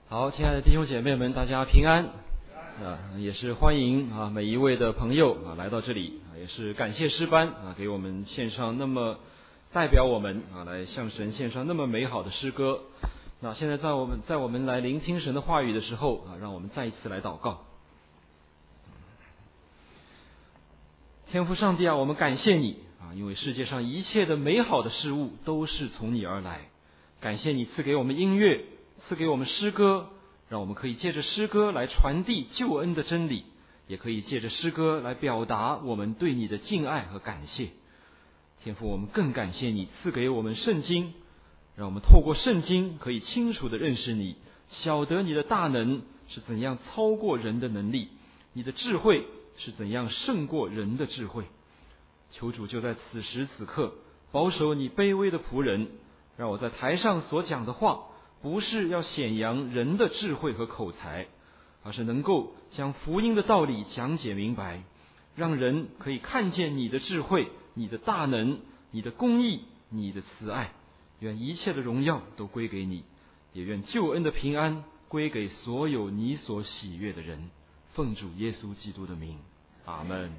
好，亲爱的弟兄姐妹们，大家平安。也是欢迎每一位的朋友来到这里，也是感谢诗班给我们献上那么代表我们来向神献上那么美好的诗歌。那现在在我们来聆听神的话语的时候让我们再一次来祷告。天父上帝我们感谢你因为世界上一切的美好的事物都是从你而来。感谢你赐给我们音乐，赐给我们诗歌，让我们可以借着诗歌来传递救恩的真理，也可以借着诗歌来表达我们对你的敬爱和感谢。天父，我们更感谢你赐给我们圣经，让我们透过圣经可以清楚地认识你，晓得你的大能是怎样超过人的能力，你的智慧是怎样胜过人的智慧。求主就在此时此刻保守你卑微的仆人，让我在台上所讲的话不是要显扬人的智慧和口才，而是能够将福音的道理讲解明白，让人可以看见你的智慧，你的大能，你的公义，你的慈爱。愿一切的荣耀都归给你，也愿救恩的平安归给所有你所喜悦的人。奉主耶稣基督的名，阿们。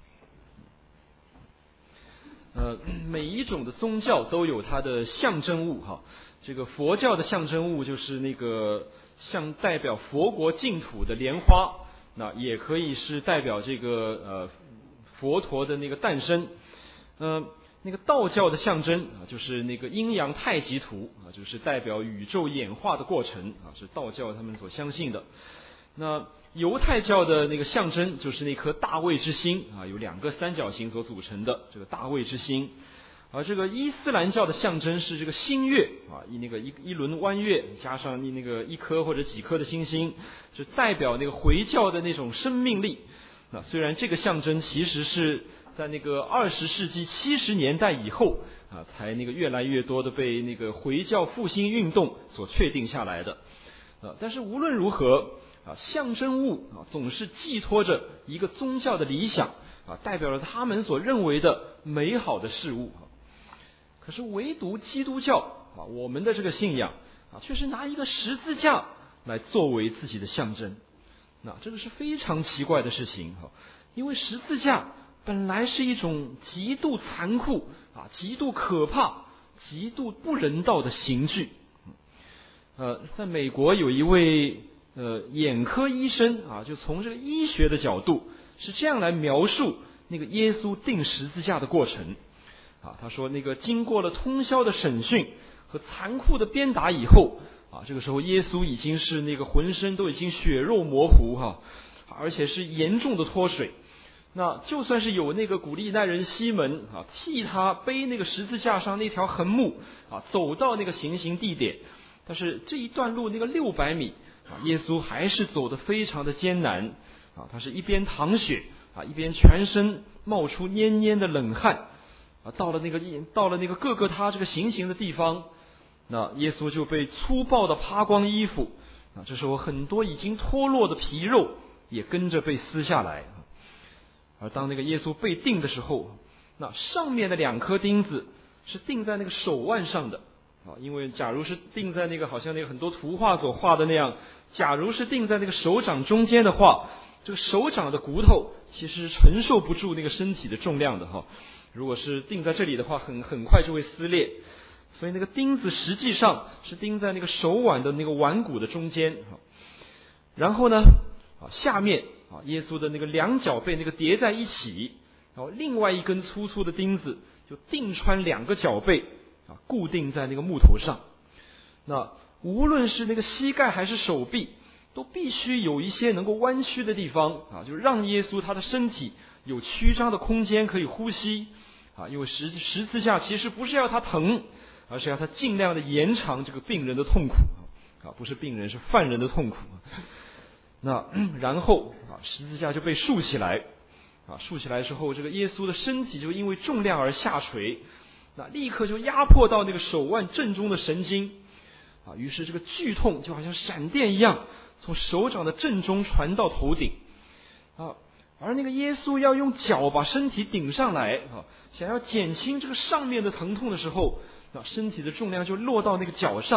每一种的宗教都有它的象征物这个佛教的象征物就是那个像代表佛国净土的莲花，那也可以是代表这个佛陀的那个诞生。那个道教的象征就是那个阴阳太极图就是代表宇宙演化的过程是道教他们所相信的。那犹太教的那个象征就是那颗大卫之星有两个三角形所组成的这个大卫之星。而这个伊斯兰教的象征是这个星月那个一轮弯月加上那个一颗或者几颗的星星，就代表那个回教的那种生命力。那虽然这个象征其实是在那个20世纪70年代以后才那个越来越多的被那个回教复兴运动所确定下来的。但是无论如何象征物总是寄托着一个宗教的理想代表了他们所认为的美好的事物。可是唯独基督教我们的这个信仰却是拿一个十字架来作为自己的象征。那这个是非常奇怪的事情因为十字架本来是一种极度残酷极度可怕极度不人道的刑具。在美国有一位眼科医生就从这个医学的角度是这样来描述那个耶稣钉十字架的过程他说那个经过了通宵的审讯和残酷的鞭打以后这个时候耶稣已经是那个浑身都已经血肉模糊而且是严重的脱水。那就算是有那个古利奈人西门替他背那个十字架上那条横木走到那个行刑地点，但是这一段路那个600米耶稣还是走得非常的艰难他是一边淌血一边全身冒出黏黏的冷汗到了那个各个他这个行刑的地方，那耶稣就被粗暴的扒光衣服这时候很多已经脱落的皮肉也跟着被撕下来。而当那个耶稣被钉的时候，那上面的2颗钉子是钉在那个手腕上的因为假如是钉在那个好像那个很多图画所画的那样，假如是钉在那个手掌中间的话，这个手掌的骨头其实是承受不住那个身体的重量的如果是钉在这里的话很快就会撕裂。所以那个钉子实际上是钉在那个手腕的那个腕骨的中间。然后呢下面耶稣的那个2脚被那个叠在一起，然后另外一根粗粗的钉子就钉穿2个脚背固定在那个木头上。那无论是那个膝盖还是手臂都必须有一些能够弯曲的地方就是让耶稣他的身体有曲张的空间可以呼吸因为十字架其实不是要他疼，而是要他尽量的延长这个病人的痛苦不是病人是犯人的痛苦。那然后十字架就被竖起来竖起来之后，这个耶稣的身体就因为重量而下垂，那立刻就压迫到那个手腕正中的神经于是这个剧痛就好像闪电一样从手掌的正中传到头顶而那个耶稣要用脚把身体顶上来想要减轻这个上面的疼痛的时候，身体的重量就落到那个脚上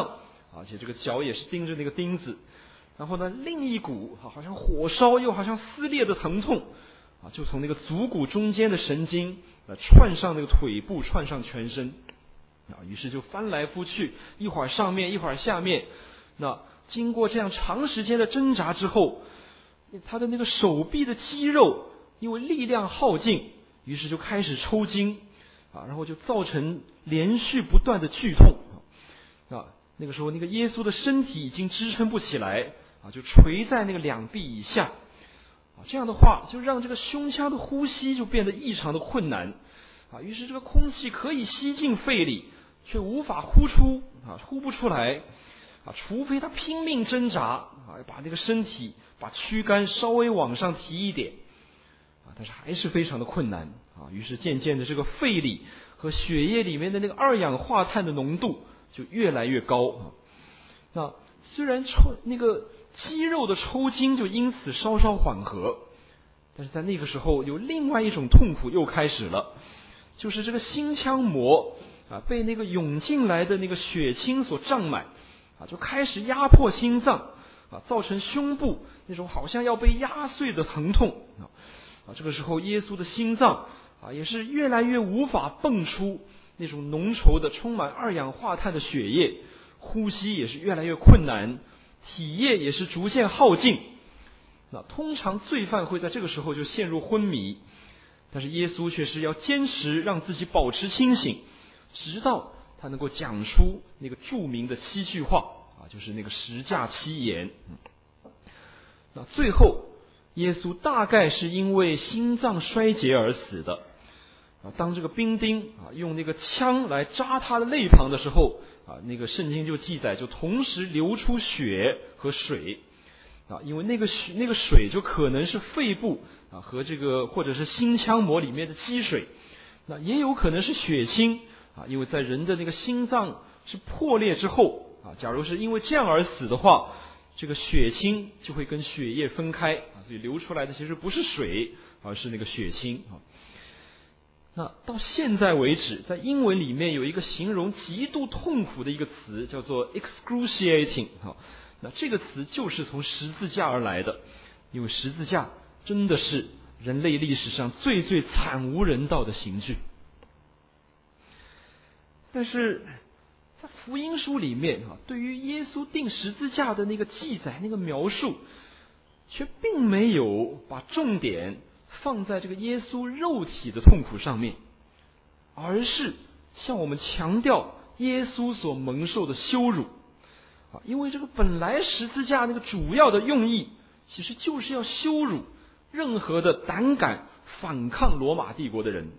而且这个脚也是钉着那个钉子。然后呢，另一股好像火烧又好像撕裂的疼痛就从那个足骨中间的神经串上那个腿部，串上全身于是就翻来覆去，一会儿上面一会儿下面。那经过这样长时间的挣扎之后，他的那个手臂的肌肉因为力量耗尽，于是就开始抽筋然后就造成连续不断的剧痛那个时候那个耶稣的身体已经支撑不起来就垂在那个两臂以下这样的话就让这个胸腔的呼吸就变得异常的困难于是这个空气可以吸进肺里，却无法呼出呼不出来除非他拼命挣扎把那个身体把躯干稍微往上提一点但是还是非常的困难于是渐渐的这个肺里和血液里面的那个二氧化碳的浓度就越来越高那虽然那个肌肉的抽筋就因此稍稍缓和，但是在那个时候有另外一种痛苦又开始了，就是这个心腔膜被那个涌进来的那个血清所胀满就开始压迫心脏造成胸部那种好像要被压碎的疼痛这个时候耶稣的心脏也是越来越无法泵出那种浓稠的充满二氧化碳的血液，呼吸也是越来越困难，体液也是逐渐耗尽。那通常罪犯会在这个时候就陷入昏迷，但是耶稣却是要坚持让自己保持清醒，直到他能够讲出那个著名的7句话就是那个十架7言。那最后耶稣大概是因为心脏衰竭而死的当这个兵丁用那个枪来扎他的肋旁的时候那个圣经就记载就同时流出血和水因为那个水就可能是肺部和这个或者是心腔膜里面的积水，那也有可能是血清因为在人的那个心脏是破裂之后假如是因为这样而死的话，这个血清就会跟血液分开所以流出来的其实不是水，而是那个血清那到现在为止，在英文里面有一个形容极度痛苦的一个词叫做 excruciating 那这个词就是从十字架而来的，因为十字架真的是人类历史上最最惨无人道的刑具。但是在福音书里面对于耶稣钉十字架的那个记载那个描述，却并没有把重点放在这个耶稣肉体的痛苦上面，而是向我们强调耶稣所蒙受的羞辱因为这个本来十字架那个主要的用意其实就是要羞辱任何的胆敢反抗罗马帝国的人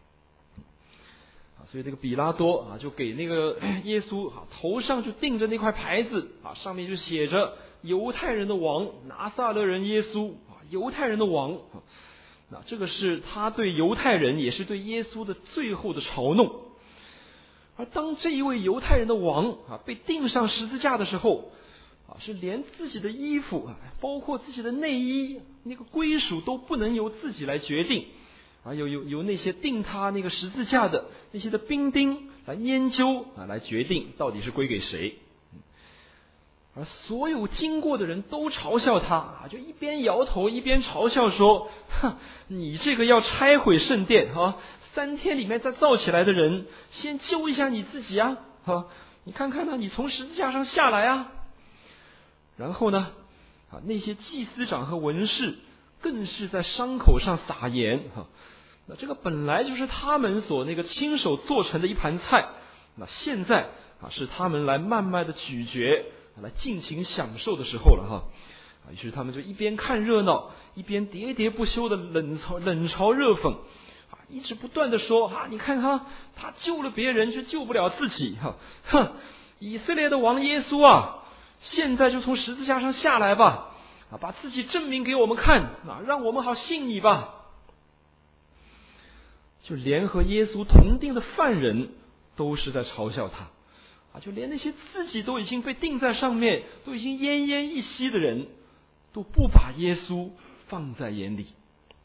所以这个比拉多就给那个耶稣头上就钉着那块牌子上面就写着犹太人的王拿撒勒人耶稣犹太人的王那这个是他对犹太人也是对耶稣的最后的嘲弄。而当这一位犹太人的王被钉上十字架的时候是连自己的衣服包括自己的内衣那个归属都不能由自己来决定由那些钉他那个十字架的那些的兵丁来研究来决定到底是归给谁。而所有经过的人都嘲笑他就一边摇头一边嘲笑说你这个要拆毁圣殿3天里面再造起来的人，先救一下你自己你看看你从十字架上下来然后呢那些祭司长和文士更是在伤口上撒盐那这个本来就是他们所那个亲手做成的一盘菜，那现在是他们来慢慢的咀嚼来尽情享受的时候了于是他们就一边看热闹一边喋喋不休的冷嘲热讽一直不断的说你看他救了别人却救不了自己以色列的王耶稣现在就从十字架上下来吧把自己证明给我们看让我们好信你吧。就连和耶稣同定的犯人都是在嘲笑他就连那些自己都已经被钉在上面都已经奄奄一息的人都不把耶稣放在眼里。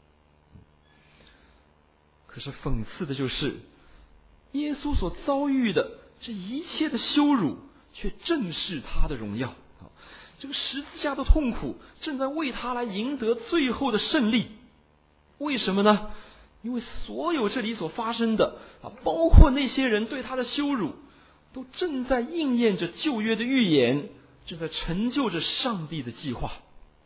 可是讽刺的就是耶稣所遭遇的这一切的羞辱却正是他的荣耀。这个十字架的痛苦正在为他来赢得最后的胜利。为什么呢？因为所有这里所发生的包括那些人对他的羞辱，都正在应验着旧约的预言，正在成就着上帝的计划。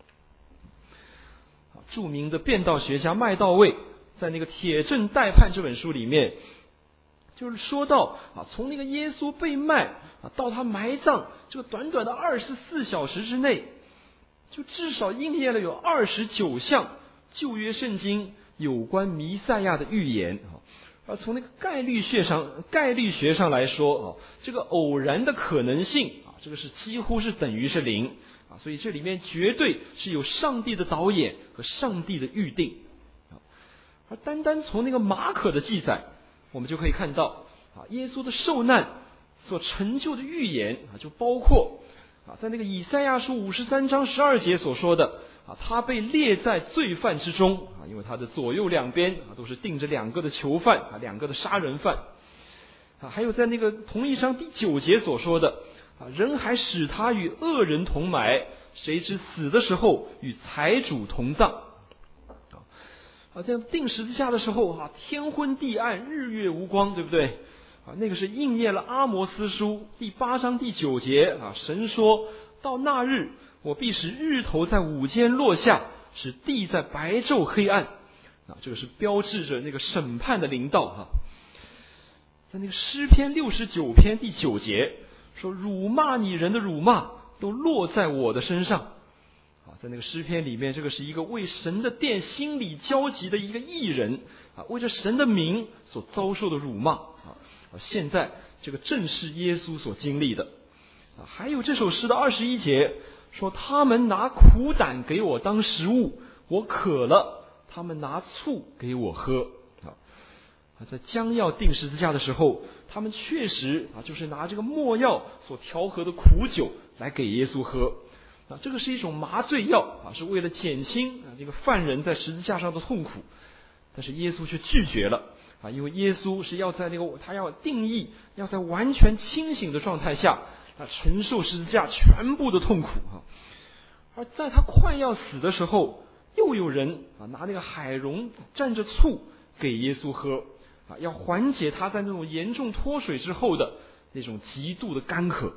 著名的辩道学家麦道卫在那个《铁证待判》这本书里面，就是说到从那个耶稣被卖到他埋葬这个短短的24小时之内，就至少应验了有29项旧约圣经有关弥赛亚的预言。而从那个概率学上来说，这个偶然的可能性这个是几乎是等于是0。所以这里面绝对是有上帝的导演和上帝的预定。而单单从那个马可的记载，我们就可以看到耶稣的受难所成就的预言就包括在那个以赛亚书53章12节所说的他被列在罪犯之中因为他的左右两边都是钉着2个的囚犯2个的杀人犯。还有在那个同一章第9节所说的人还使他与恶人同埋，谁知死的时候与财主同葬。这样钉十字架的时候天昏地暗，日月无光，对不对？那个是应验了阿摩斯书第8章第9节神说到那日，我必使日头在午间落下，使地在白昼黑暗。这个是标志着那个审判的临到。在那个诗篇69篇第9节说，辱骂你人的辱骂都落在我的身上。在那个诗篇里面，这个是一个为神的殿心里焦急的一个义人为着神的名所遭受的辱骂现在这个正是耶稣所经历的。还有这首诗的21节说，他们拿苦胆给我当食物，我渴了，他们拿醋给我喝。在将要钉十字架的时候，他们确实就是拿这个没药所调和的苦酒来给耶稣喝。这个是一种麻醉药是为了减轻这个犯人在十字架上的痛苦。但是耶稣却拒绝了因为耶稣是要在那个他要定义要在完全清醒的状态下承受十字架全部的痛苦而在他快要死的时候，又有人拿那个海蓉蘸着醋给耶稣喝要缓解他在那种严重脱水之后的那种极度的干渴。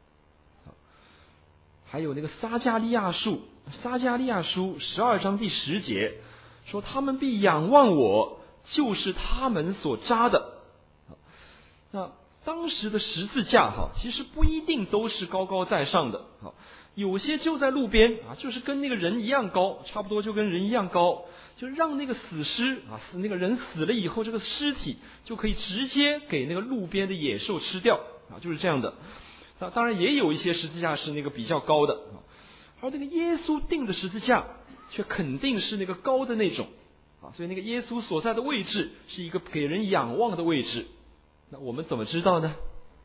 还有那个撒迦利亚书12章第10节说，他们必仰望我，就是他们所扎的。那当时的十字架其实不一定都是高高在上的有些就在路边就是跟那个人一样高，差不多就跟人一样高，就让那个死尸那个人死了以后，这个尸体就可以直接给那个路边的野兽吃掉就是这样的。那当然也有一些十字架是那个比较高的而那个耶稣钉的十字架却肯定是那个高的那种所以那个耶稣所在的位置是一个给人仰望的位置。那我们怎么知道呢？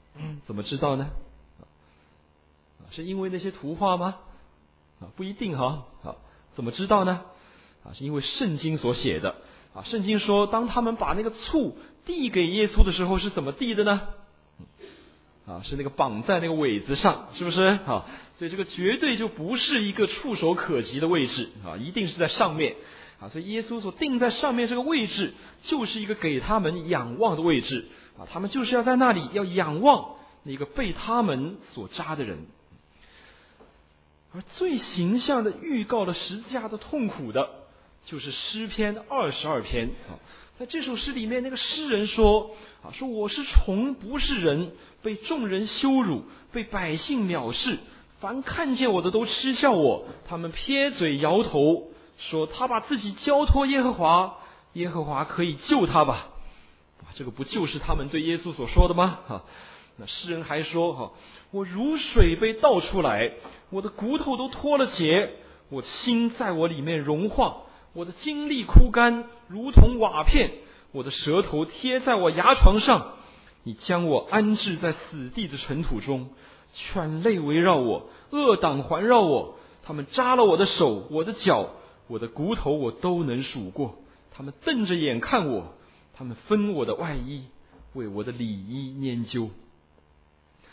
是因为那些图画吗？不一定怎么知道呢？是因为圣经所写的圣经说，当他们把那个醋递给耶稣的时候是怎么递的呢？是那个绑在那个苇子上，是不是所以这个绝对就不是一个触手可及的位置一定是在上面所以耶稣所定在上面这个位置，就是一个给他们仰望的位置他们就是要在那里要仰望那个被他们所扎的人。而最形象的预告了十字架的痛苦的，就是诗篇22篇在这首诗里面，那个诗人说我是虫不是人，被众人羞辱，被百姓藐视，凡看见我的都嗤笑我，他们撇嘴摇头，说他把自己交托耶和华，耶和华可以救他吧。这个不就是他们对耶稣所说的吗？那诗人还说我如水被倒出来，我的骨头都脱了节，我心在我里面融化，我的精力枯干，如同瓦片，我的舌头贴在我牙床上，你将我安置在死地的尘土中，犬类围绕我，恶党环绕我，他们扎了我的手，我的脚，我的骨头我都能数过，他们瞪着眼看我，他们分我的外衣，为我的里衣拈阄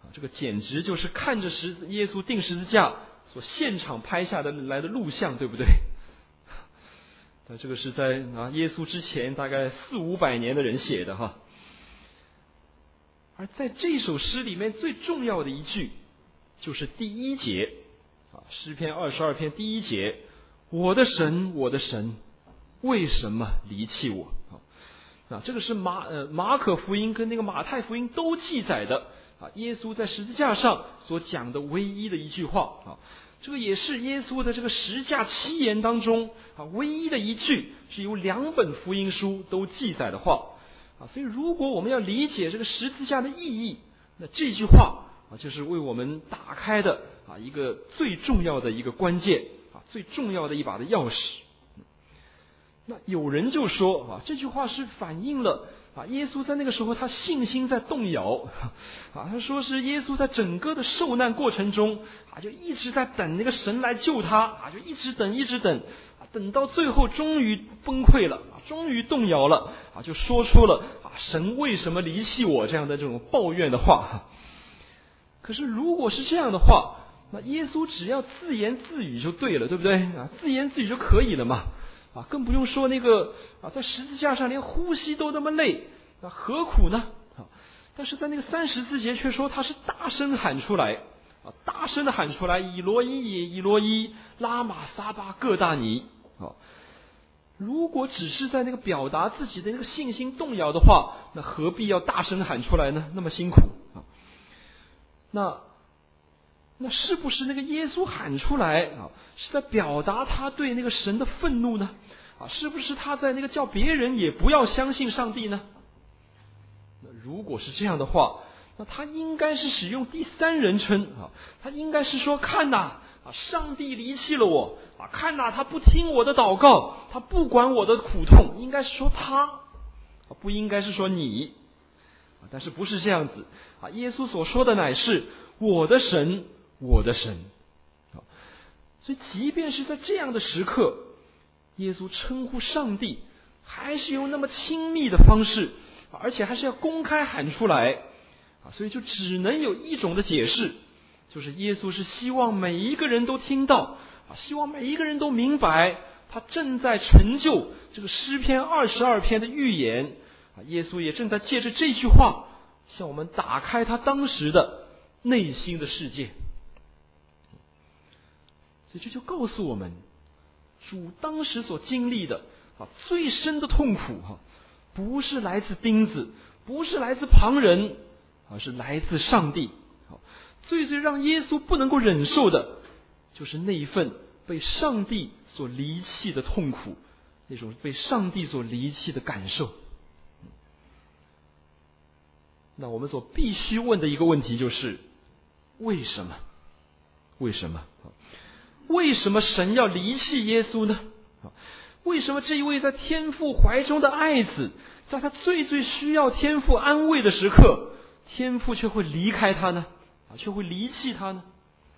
这个简直就是看着耶稣钉十字架所现场拍下来的录像，对不对？但这个是在耶稣之前大概400-500年的人写的哈。而在这首诗里面最重要的一句就是第1节诗篇22篇第1节，我的神，我的神，为什么离弃我？这个是马可福音跟那个马太福音都记载的耶稣在十字架上所讲的唯一的一句话这个也是耶稣的这个十架七言当中唯一的一句是由2本福音书都记载的话所以如果我们要理解这个十字架的意义，那这句话就是为我们打开的一个最重要的一个关键最重要的一把的钥匙。那有人就说这句话是反映了耶稣在那个时候他信心在动摇他说是耶稣在整个的受难过程中就一直在等那个神来救他就一直等等到最后终于崩溃了终于动摇了就说出了神为什么离弃我这样的这种抱怨的话。可是如果是这样的话，那耶稣只要自言自语就对了，对不对自言自语就可以了嘛更不用说那个在十字架上连呼吸都那么累何苦呢但是在那个34节却说他是大声喊出来大声的喊出来，以罗伊以罗伊拉玛撒巴各大尼如果只是在那个表达自己的那个信心动摇的话，那何必要大声喊出来呢？那么辛苦那是不是那个耶稣喊出来是在表达他对那个神的愤怒呢？是不是他在那个叫别人也不要相信上帝呢？那如果是这样的话，那他应该是使用第3人称他应该是说看哪上帝离弃了我看哪他不听我的祷告，他不管我的苦痛，应该是说他不应该是说你但是不是这样子耶稣所说的乃是我的神，我的神所以即便是在这样的时刻，耶稣称呼上帝还是用那么亲密的方式而且还是要公开喊出来所以就只能有一种的解释，就是耶稣是希望每一个人都听到希望每一个人都明白他正在成就这个诗篇22篇的预言耶稣也正在借着这句话向我们打开他当时的内心的世界。所以这就告诉我们，主当时所经历的最深的痛苦不是来自钉子，不是来自旁人，而是来自上帝。最让耶稣不能够忍受的就是那一份被上帝所离弃的痛苦，那种被上帝所离弃的感受。那我们所必须问的一个问题就是为什么？为什么？为什么神要离弃耶稣呢？为什么这一位在天父怀中的爱子，在他最需要天父安慰的时刻，天父却会离开他呢？却会离弃他呢？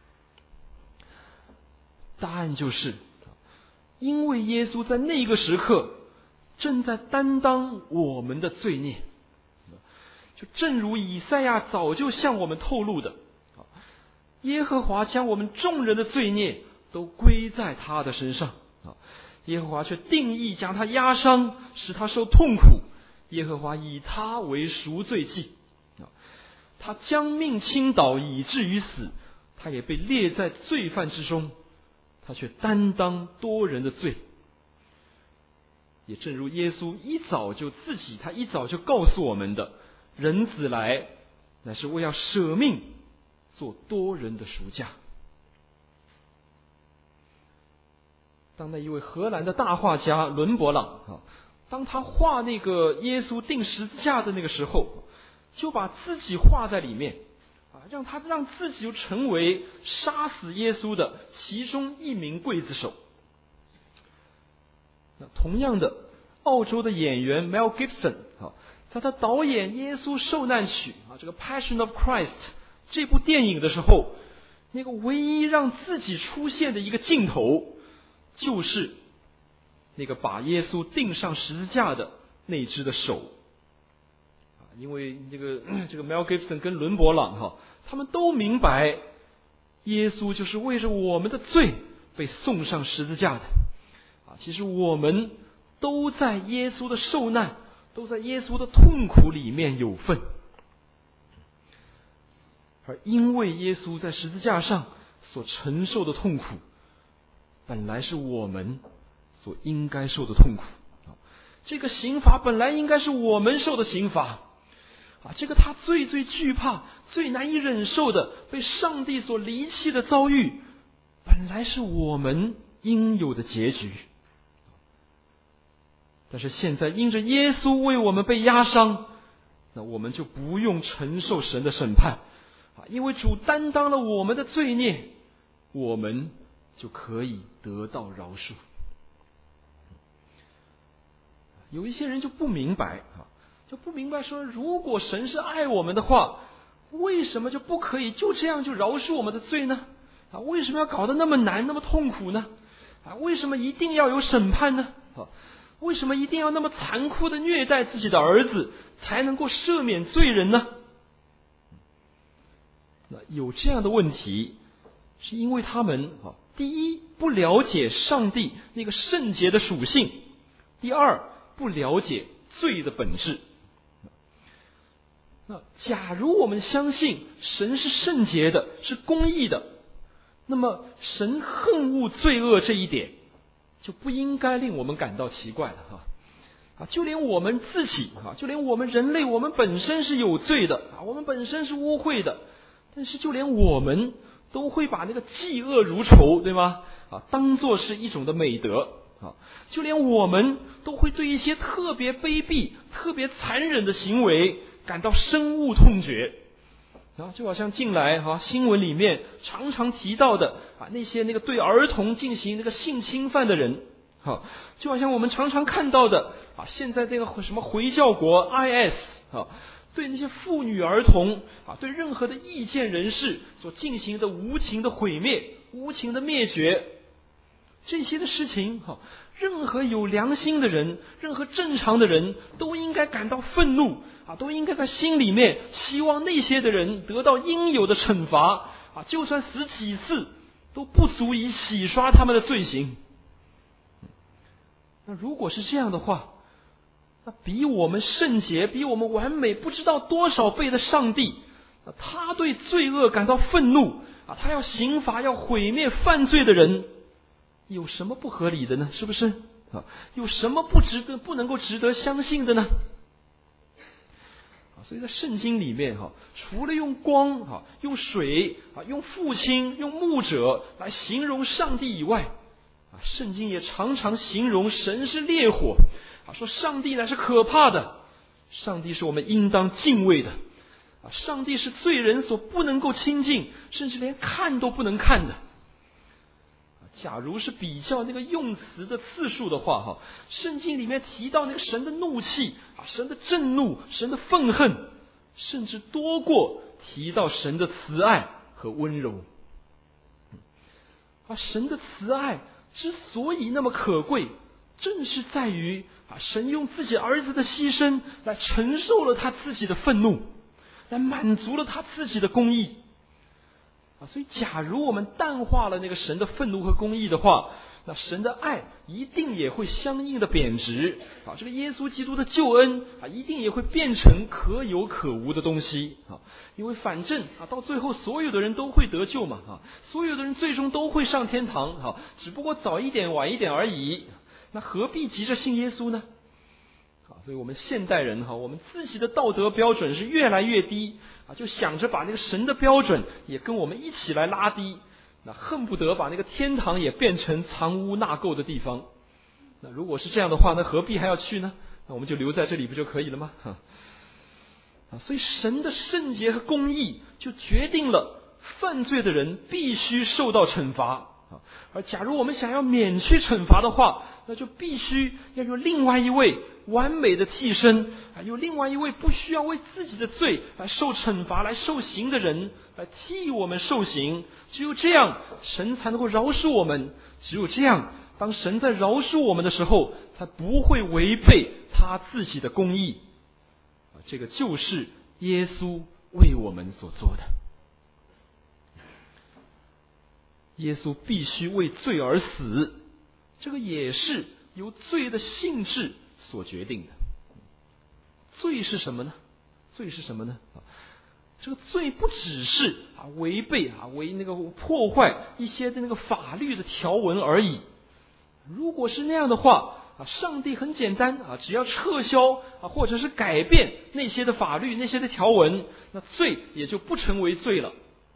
答案就是因为耶稣在那个时刻正在担当我们的罪孽。就正如以赛亚早就向我们透露的，耶和华将我们众人的罪孽都归在他的身上，耶和华却定义将他压伤，使他受痛苦，耶和华以他为赎罪祭，他将命倾倒以至于死，他也被列在罪犯之中，他却担当多人的罪。也正如耶稣他一早就告诉我们的，人子来乃是为要舍命做多人的赎价。当那一位荷兰的大画家伦勃朗当他画那个耶稣钉十字架的那个时候，就把自己画在里面让自己就成为杀死耶稣的其中一名刽子手。那同样的，澳洲的演员 Mel Gibson在他导演《耶稣受难曲》这个 Passion of Christ 这部电影的时候，那个唯一让自己出现的一个镜头，就是那个把耶稣钉上十字架的那只的手。 因为这个 Mel Gibson 跟伦勃朗他们都明白耶稣就是为着我们的罪被送上十字架的其实我们都在耶稣的受难，都在耶稣的痛苦里面有份。而因为耶稣在十字架上所承受的痛苦，本来是我们所应该受的痛苦。这个刑罚本来应该是我们受的刑罚这个他最最惧怕、最难以忍受的被上帝所离弃的遭遇，本来是我们应有的结局。但是现在因着耶稣为我们被压伤，那我们就不用承受神的审判因为主担当了我们的罪孽，我们就可以得到饶恕。有一些人就不明白说，如果神是爱我们的话，为什么就不可以就这样就饶恕我们的罪呢？为什么要搞得那么难那么痛苦呢？为什么一定要有审判呢？为什么一定要那么残酷的虐待自己的儿子才能够赦免罪人呢？那有这样的问题，是因为他们第一不了解上帝那个圣洁的属性，第二不了解罪的本质。那假如我们相信神是圣洁的，是公义的，那么神恨恶罪恶这一点就不应该令我们感到奇怪了就连我们自己就连我们人类，我们本身是有罪的我们本身是污秽的，但是就连我们都会把那个嫉恶如仇，对吗当作是一种的美德就连我们都会对一些特别卑鄙、特别残忍的行为感到深恶痛绝就好像近来新闻里面常常提到的那些那个对儿童进行那个性侵犯的人就好像我们常常看到的现在这个什么回教国 IS 对那些妇女儿童对任何的意见人士所进行的无情的毁灭、无情的灭绝，这些的事情任何有良心的人，任何正常的人都应该感到愤怒都应该在心里面希望那些的人得到应有的惩罚就算死几次都不足以洗刷他们的罪行。那如果是这样的话，那比我们圣洁、比我们完美不知道多少倍的上帝，他对罪恶感到愤怒他要刑罚、要毁灭犯罪的人，有什么不合理的呢？是不是有什么不能够值得相信的呢？所以在圣经里面除了用光用水用父亲、用牧者来形容上帝以外，圣经也常常形容神是烈火说上帝乃是可怕的，上帝是我们应当敬畏的上帝是罪人所不能够亲近，甚至连看都不能看的。假如是比较那个用词的次数的话圣经里面提到那个神的怒气神的震怒、神的愤恨，甚至多过提到神的慈爱和温柔神的慈爱之所以那么可贵，正是在于神用自己儿子的牺牲来承受了他自己的愤怒，来满足了他自己的公义所以假如我们淡化了那个神的愤怒和公义的话，那神的爱一定也会相应的贬值这个耶稣基督的救恩一定也会变成可有可无的东西因为反正到最后所有的人都会得救嘛所有的人最终都会上天堂只不过早一点晚一点而已，那何必急着信耶稣呢？所以我们现代人我们自己的道德标准是越来越低就想着把那个神的标准也跟我们一起来拉低，那恨不得把那个天堂也变成藏污纳垢的地方。那如果是这样的话，那何必还要去呢？那我们就留在这里不就可以了吗？所以神的圣洁和公义就决定了犯罪的人必须受到惩罚而假如我们想要免去惩罚的话，那就必须要有另外一位完美的替身有另外一位不需要为自己的罪来受惩罚、来受刑的人来替我们受刑。只有这样神才能够饶恕我们，只有这样当神在饶恕我们的时候才不会违背他自己的公义这个就是耶稣为我们所做的。耶稣必须为罪而死，这个也是由罪的性质所决定的。罪是什么呢？罪是什么呢？这个罪不只是违背为那个破坏一些的那个法律的条文而已。如果是那样的话，上帝很简单只要撤销或者是改变那些的法律、那些的条文，那罪也就不成为罪了。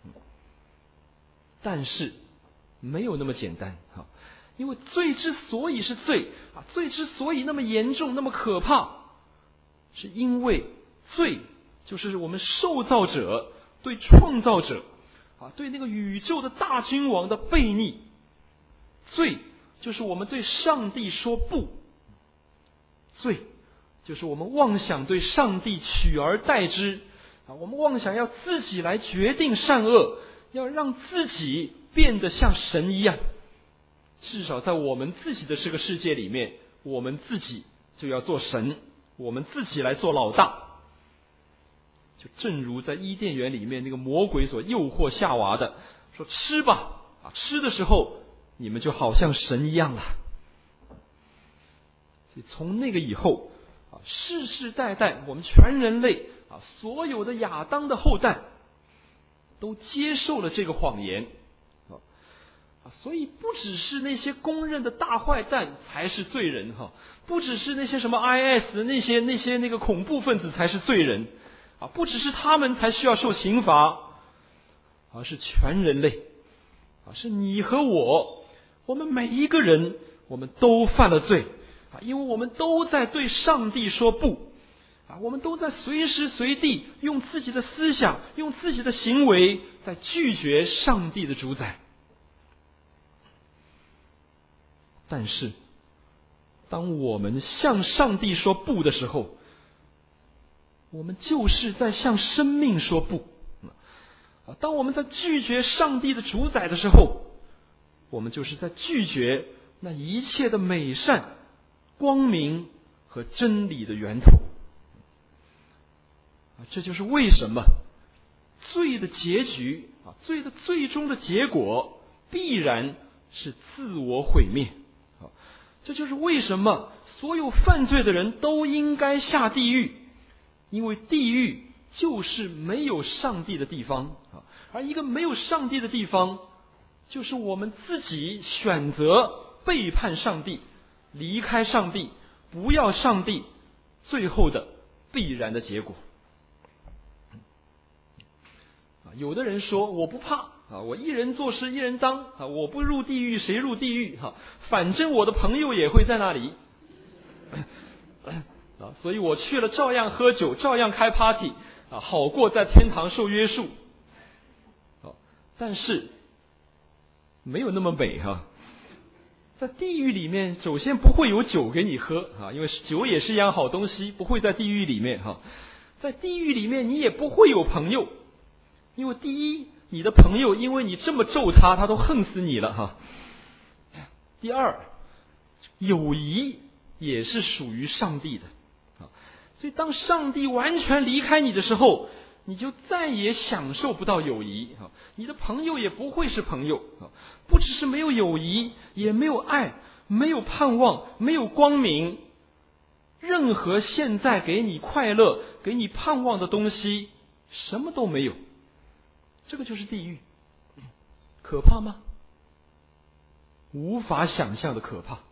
但是没有那么简单因为罪之所以是罪罪之所以那么严重、那么可怕，是因为罪就是我们受造者对创造者对那个宇宙的大君王的悖逆。罪就是我们对上帝说不，罪就是我们妄想对上帝取而代之我们妄想要自己来决定善恶，要让自己变得像神一样。至少在我们自己的这个世界里面，我们自己就要做神，我们自己来做老大。就正如在伊甸园里面那个魔鬼所诱惑夏娃的，说吃吧吃的时候你们就好像神一样了。所以从那个以后世世代代我们全人类所有的亚当的后代都接受了这个谎言所以不只是那些公认的大坏蛋才是罪人不只是那些什么 IS 的那些那个恐怖分子才是罪人不只是他们才需要受刑罚，而是全人类是你和我们每一个人，我们都犯了罪因为我们都在对上帝说不我们都在随时随地用自己的思想、用自己的行为在拒绝上帝的主宰。但是当我们向上帝说不的时候，我们就是在向生命说不当我们在拒绝上帝的主宰的时候，我们就是在拒绝那一切的美善、光明和真理的源头这就是为什么罪的结局罪的最终的结果必然是自我毁灭这就是为什么所有犯罪的人都应该下地狱，因为地狱就是没有上帝的地方而一个没有上帝的地方，就是我们自己选择背叛上帝、离开上帝、不要上帝最后的必然的结果有的人说我不怕我一人做事一人当我不入地狱谁入地狱反正我的朋友也会在那里所以我去了照样喝酒照样开 party好过在天堂受约束但是没有那么美在地狱里面首先不会有酒给你喝因为酒也是一样好东西，不会在地狱里面在地狱里面你也不会有朋友，因为第一你的朋友因为你这么咒他都恨死你了第二友谊也是属于上帝的所以当上帝完全离开你的时候，你就再也享受不到友谊你的朋友也不会是朋友不只是没有友谊，也没有爱，没有盼望，没有光明，任何现在给你快乐给你盼望的东西什么都没有，这个就是地狱。可怕吗？无法想象的可怕。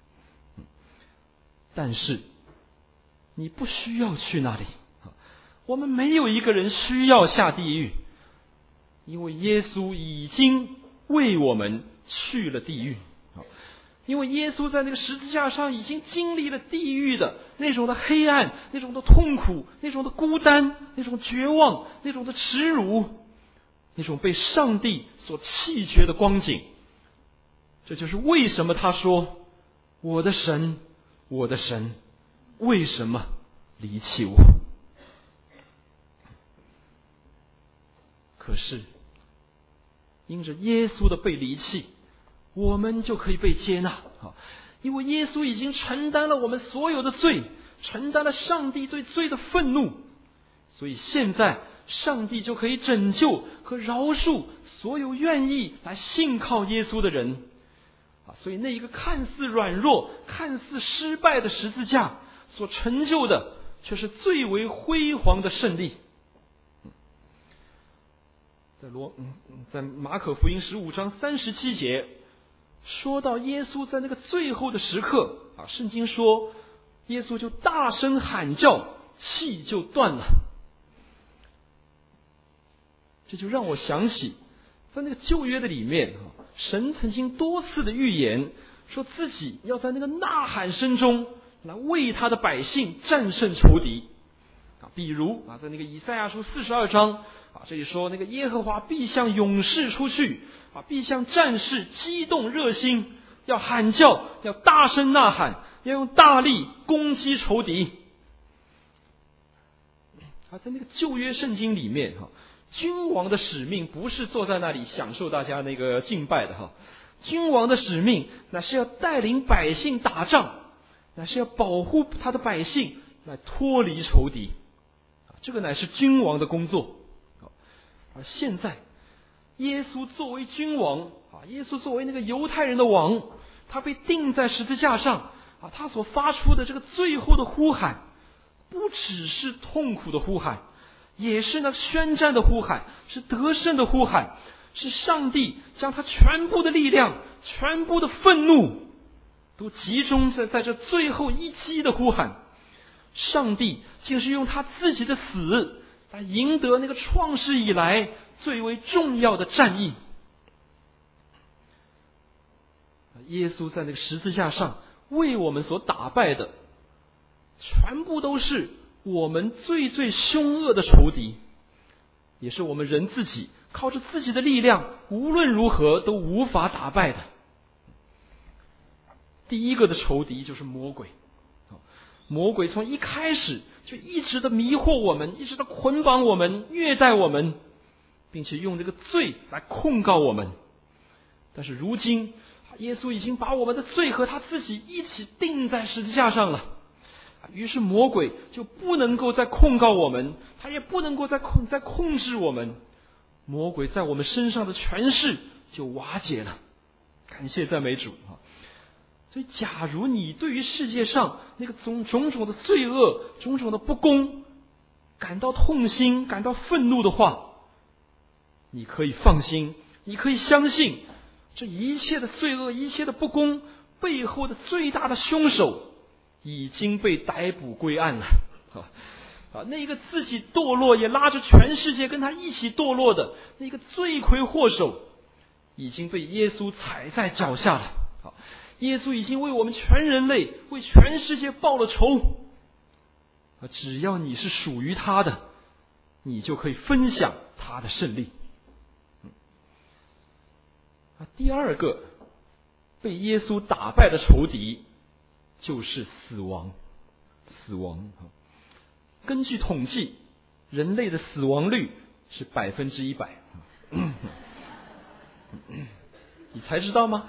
但是你不需要去那里，我们没有一个人需要下地狱，因为耶稣已经为我们去了地狱，因为耶稣在那个十字架上已经经历了地狱的那种的黑暗，那种的痛苦，那种的孤单，那种绝望，那种的耻辱，那种被上帝所弃绝的光景。这就是为什么他说，我的神，我的神，为什么离弃我？可是因着耶稣的被离弃，我们就可以被接纳，因为耶稣已经承担了我们所有的罪， 承担了上帝对罪的愤怒，所以现在上帝就可以拯救和饶恕所有愿意来信靠耶稣的人。所以那一个看似软弱、看似失败的十字架所成就的，却是最为辉煌的胜利。在马可福音15章37节说到耶稣在那个最后的时刻圣经说耶稣就大声喊叫，气就断了。这就让我想起在那个旧约的里面，神曾经多次的预言说自己要在那个呐喊声中来为他的百姓战胜仇敌。比如在那个以赛亚书42章这里说那个耶和华必向勇士出去必向战士激动热心，要喊叫，要大声呐喊，要用大力攻击仇敌。在那个旧约圣经里面君王的使命不是坐在那里享受大家那个敬拜的君王的使命乃是要带领百姓打仗，乃是要保护他的百姓来脱离仇敌，这个乃是君王的工作。而现在耶稣作为君王耶稣作为那个犹太人的王，他被钉在十字架上他所发出的这个最后的呼喊，不只是痛苦的呼喊，也是那宣战的呼喊，是得胜的呼喊，是上帝将他全部的力量、全部的愤怒都集中在这最后一击的呼喊。上帝竟是用他自己的死来赢得那个创世以来最为重要的战役。耶稣在那个十字架上为我们所打败的，全部都是我们最最凶恶的仇敌，也是我们人自己靠着自己的力量无论如何都无法打败的。第一个的仇敌就是魔鬼。魔鬼从一开始就一直的迷惑我们，一直的捆绑我们，虐待我们，并且用这个罪来控告我们。但是如今耶稣已经把我们的罪和他自己一起钉在十字架上了，于是魔鬼就不能够再控告我们，他也不能够再控制我们，魔鬼在我们身上的权势就瓦解了。感谢赞美主。所以假如你对于世界上那个种种的罪恶、种种的不公感到痛心、感到愤怒的话，你可以放心，你可以相信，这一切的罪恶、一切的不公背后的最大的凶手已经被逮捕归案了。那个自己堕落也拉着全世界跟他一起堕落的那个罪魁祸首已经被耶稣踩在脚下了。耶稣已经为我们全人类、为全世界报了仇。只要你是属于他的，你就可以分享他的胜利。第二个被耶稣打败的仇敌就是死亡。死亡，根据统计，人类的死亡率是100%。你才知道吗？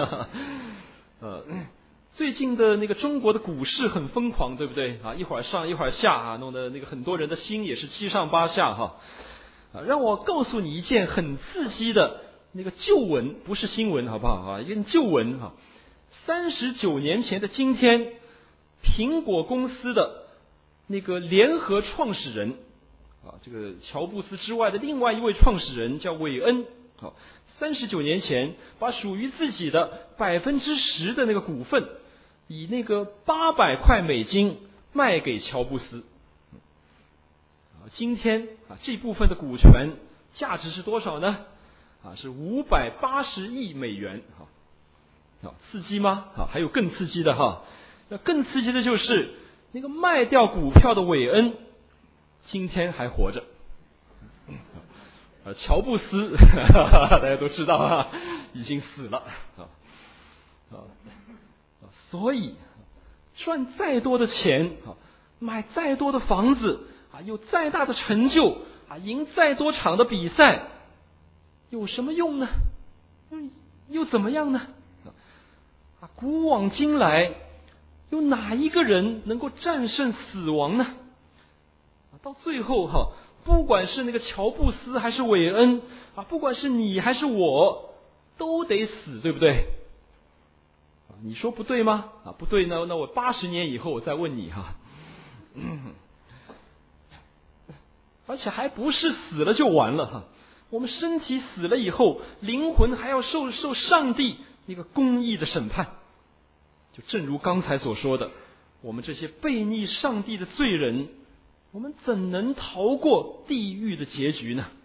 最近的那个中国的股市很疯狂，对不对一会儿上一会儿下弄得那个很多人的心也是七上八下让我告诉你一件很刺激的那个旧闻，不是新闻好不好一个旧闻39年前的今天，苹果公司的那个联合创始人这个乔布斯之外的另外一位创始人叫韦恩39年前把属于自己的10%的那个股份以那个800块美金卖给乔布斯。今天这部分的股权价值是多少呢？是580亿美元。刺激吗？还有更刺激的那更刺激的就是那个卖掉股票的韦恩今天还活着。乔布斯大家都知道已经死了所以赚再多的钱买再多的房子有再大的成就赢再多场的比赛有什么用呢？又怎么样呢？古往今来有哪一个人能够战胜死亡呢？到最后不管是那个乔布斯还是韦恩不管是你还是我，都得死，对不对？你说不对吗？不对呢，那我80年以后我再问你而且还不是死了就完了我们身体死了以后，灵魂还要受上帝那个公义的审判。就正如刚才所说的，我们这些悖逆上帝的罪人，我们怎能逃过地狱的结局呢？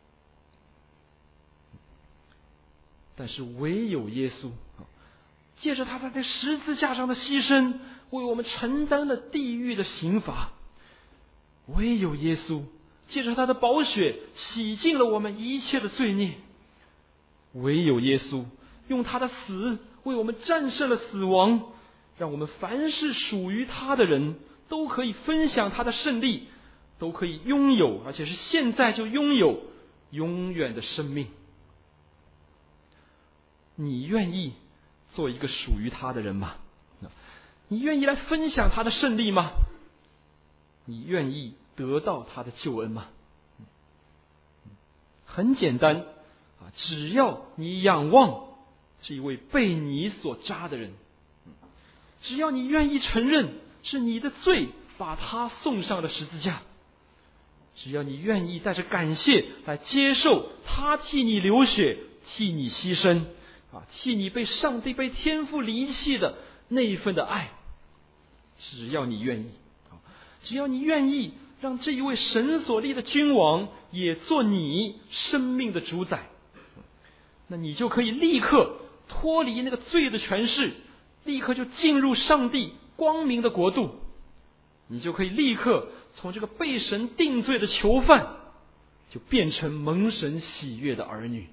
但是唯有耶稣借着他在那十字架上的牺牲，为我们承担了地狱的刑罚。唯有耶稣借着他的宝血洗净了我们一切的罪孽。唯有耶稣用他的死为我们战胜了死亡，让我们凡是属于他的人都可以分享他的胜利，都可以拥有，而且是现在就拥有永远的生命。你愿意做一个属于他的人吗？你愿意来分享他的胜利吗？你愿意得到他的救恩吗？很简单只要你仰望这一位被你所扎的人，只要你愿意承认是你的罪把他送上了十字架，只要你愿意带着感谢来接受他替你流血，替你牺牲替你被上帝被天父离弃的那一份的爱，只要你愿意，只要你愿意让这一位神所立的君王也做你生命的主宰，那你就可以立刻脱离那个罪的权势，立刻就进入上帝光明的国度。你就可以立刻从这个被神定罪的囚犯，就变成蒙神喜悦的儿女。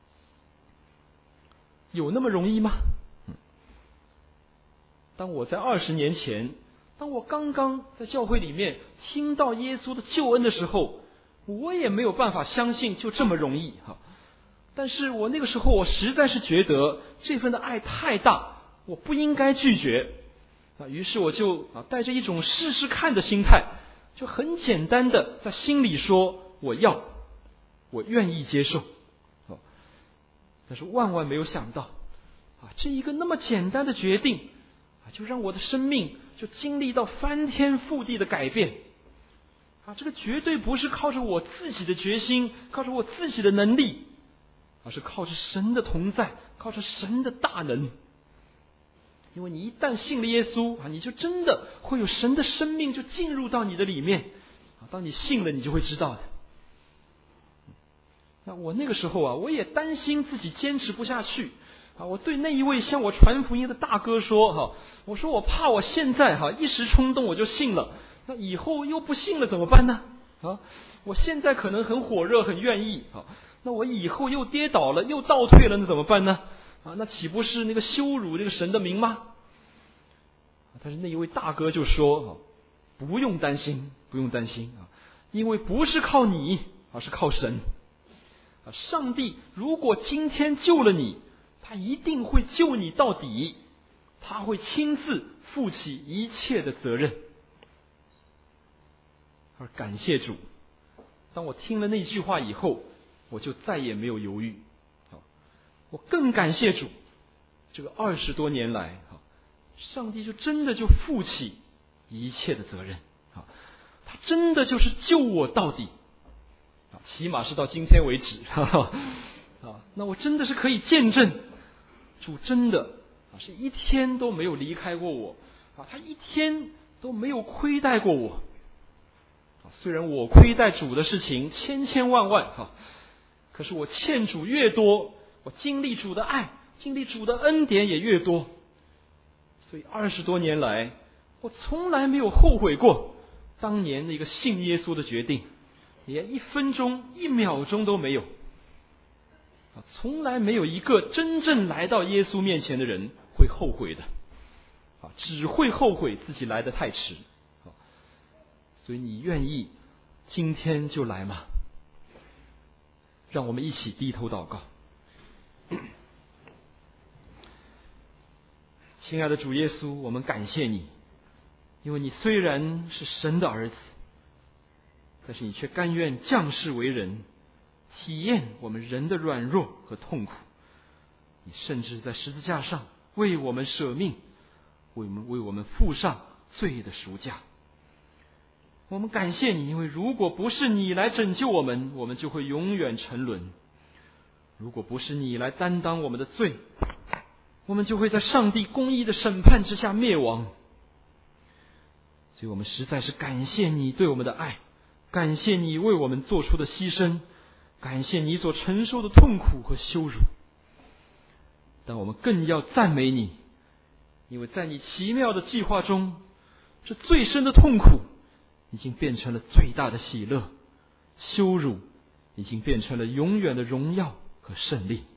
有那么容易吗？当我在20年前，当我刚刚在教会里面听到耶稣的救恩的时候，我也没有办法相信就这么容易但是我那个时候我实在是觉得这份的爱太大，我不应该拒绝于是我就带着一种试试看的心态，就很简单的在心里说我愿意接受但是万万没有想到这一个那么简单的决定就让我的生命就经历到翻天覆地的改变这个绝对不是靠着我自己的决心，靠着我自己的能力，而是靠着神的同在，靠着神的大能。因为你一旦信了耶稣你就真的会有神的生命就进入到你的里面当你信了，你就会知道的。那我那个时候我也担心自己坚持不下去我对那一位向我传福音的大哥说我说我怕我现在一时冲动我就信了，那以后又不信了怎么办呢？我现在可能很火热很愿意那我以后又跌倒了又倒退了，那怎么办呢？那岂不是那个羞辱这个神的名吗？但是那一位大哥就说不用担心不用担心因为不是靠你，而是靠神上帝如果今天救了你，他一定会救你到底，他会亲自负起一切的责任。而感谢主，当我听了那句话以后，我就再也没有犹豫我更感谢主，这个20多年来上帝就真的就负起一切的责任他真的就是救我到底起码是到今天为止那我真的是可以见证主真的是一天都没有离开过我他一天都没有亏待过我虽然我亏待主的事情千千万万可是我欠主越多，我经历主的爱，经历主的恩典也越多。所以20多年来，我从来没有后悔过当年那个信耶稣的决定，连1分钟1秒钟都没有从来没有一个真正来到耶稣面前的人会后悔的只会后悔自己来得太迟所以你愿意今天就来吗？让我们一起低头祷告。 亲爱的主耶稣，我们感谢你，因为你虽然是神的儿子，但是你却甘愿降世为人，体验我们人的软弱和痛苦。你甚至在十字架上为我们舍命，为我们付上罪的赎价。我们感谢你，因为如果不是你来拯救我们，我们就会永远沉沦。如果不是你来担当我们的罪，我们就会在上帝公义的审判之下灭亡。所以我们实在是感谢你对我们的爱，感谢你为我们做出的牺牲，感谢你所承受的痛苦和羞辱。但我们更要赞美你，因为在你奇妙的计划中，这最深的痛苦已经变成了最大的喜乐，羞辱已经变成了永远的荣耀和胜利。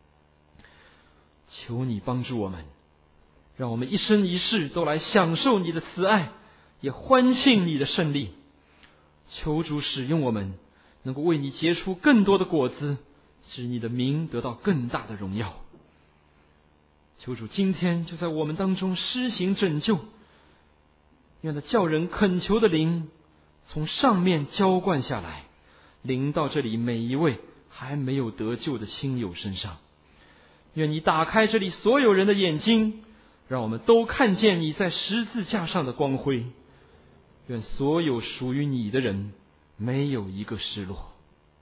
求你帮助我们，让我们一生一世都来享受你的慈爱，也欢庆你的胜利。求主使用我们，能够为你结出更多的果子，使你的名得到更大的荣耀。求主今天就在我们当中施行拯救，愿那叫人恳求的灵从上面浇灌下来，临到这里每一位还没有得救的亲友身上。愿你打开这里所有人的眼睛，让我们都看见你在十字架上的光辉。愿所有属于你的人没有一个失落。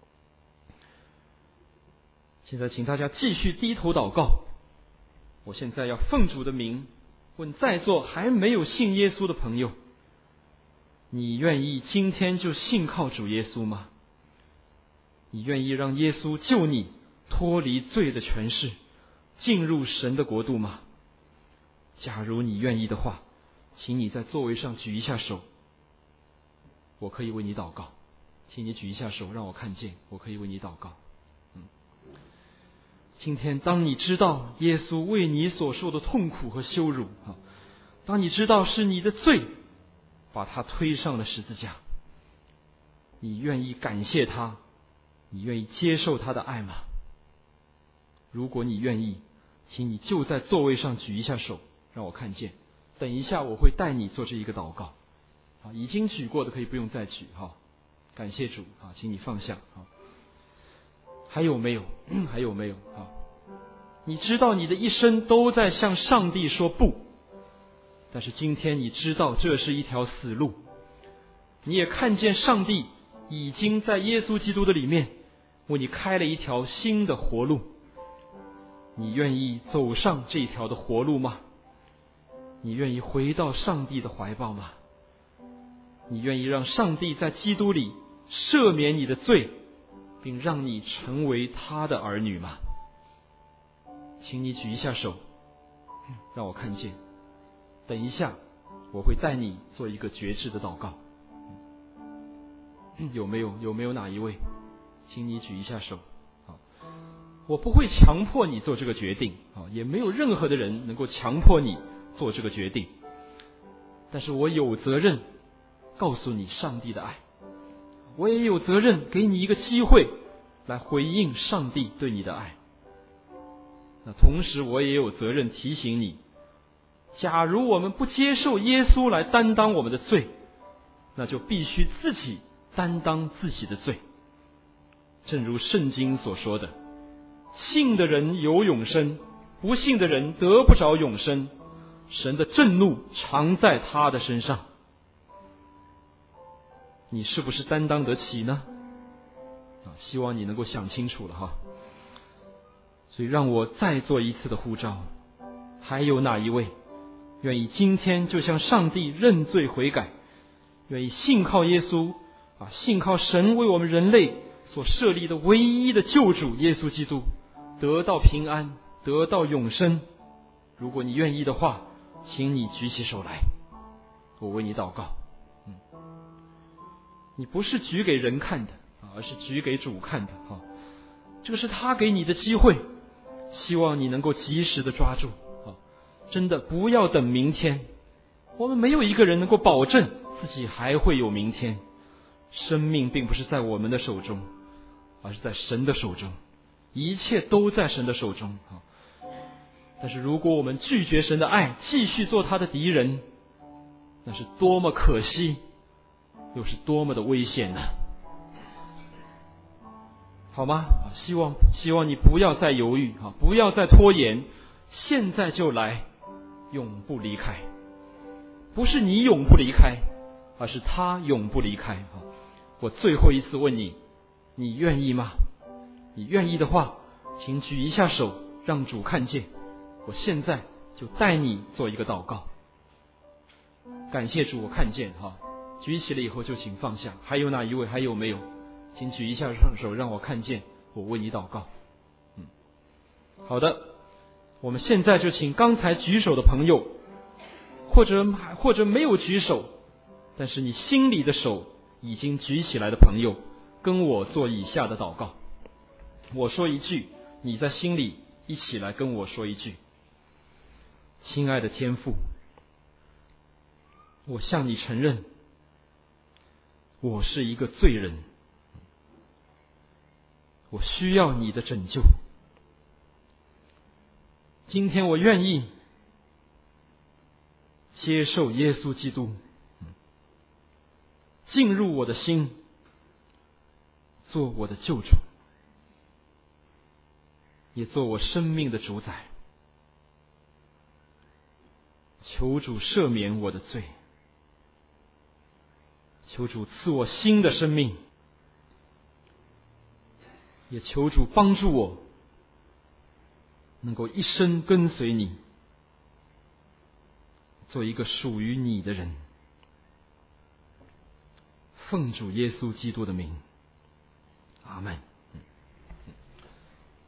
现在请大家继续低头祷告。我现在要奉主的名问在座还没有信耶稣的朋友，你愿意今天就信靠主耶稣吗？你愿意让耶稣救你脱离罪的权势，进入神的国度吗？假如你愿意的话，请你在座位上举一下手，我可以为你祷告。请你举一下手，让我看见，我可以为你祷告。今天当你知道耶稣为你所受的痛苦和羞辱，当你知道是你的罪把他推上了十字架，你愿意感谢他，你愿意接受他的爱吗？如果你愿意，请你就在座位上举一下手，让我看见。等一下我会带你做这一个祷告。已经举过的可以不用再举。感谢主，请你放下。还有没有？还有没有？你知道你的一生都在向上帝说不，但是今天你知道这是一条死路，你也看见上帝已经在耶稣基督的里面为你开了一条新的活路。你愿意走上这条的活路吗？你愿意回到上帝的怀抱吗？你愿意让上帝在基督里赦免你的罪，并让你成为他的儿女吗？请你举一下手，让我看见。等一下我会带你做一个决志的祷告。有没有哪一位？请你举一下手。我不会强迫你做这个决定，也没有任何的人能够强迫你做这个决定，但是我有责任告诉你上帝的爱，我也有责任给你一个机会来回应上帝对你的爱。那同时我也有责任提醒你，假如我们不接受耶稣来担当我们的罪，那就必须自己担当自己的罪。正如圣经所说的，信的人有永生，不信的人得不着永生，神的震怒常在他的身上。你是不是担当得起呢？希望你能够想清楚了哈。所以让我再做一次的呼召，还有哪一位愿意今天就向上帝认罪悔改，愿意信靠耶稣，信靠神为我们人类所设立的唯一的救主耶稣基督，得到平安，得到永生？如果你愿意的话，请你举起手来，我为你祷告。你不是举给人看的，而是举给主看的。这个是他给你的机会，希望你能够及时的抓住。真的不要等明天，我们没有一个人能够保证自己还会有明天。生命并不是在我们的手中，而是在神的手中，一切都在神的手中。 但是如果我们拒绝神的爱，继续做他的敌人，那是多么可惜，又是多么的危险呢？好吗？希望你不要再犹豫，不要再拖延，现在就来，永不离开。不是你永不离开，而是他永不离开。我最后一次问你，你愿意吗？你愿意的话，请举一下手，让主看见。我现在就带你做一个祷告。感谢主，我看见举起了以后就请放下。还有哪一位？还有没有？请举一下手，让我看见，我为你祷告。好的，我们现在就请刚才举手的朋友，或者没有举手，但是你心里的手已经举起来的朋友，跟我做以下的祷告。我说一句，你在心里一起来跟我说一句。亲爱的天父，我向你承认，我是一个罪人，我需要你的拯救。今天我愿意接受耶稣基督进入我的心，做我的救主，也做我生命的主宰。求主赦免我的罪，求主赐我新的生命，也求主帮助我能够一生跟随你，做一个属于你的人。奉主耶稣基督的名，阿们。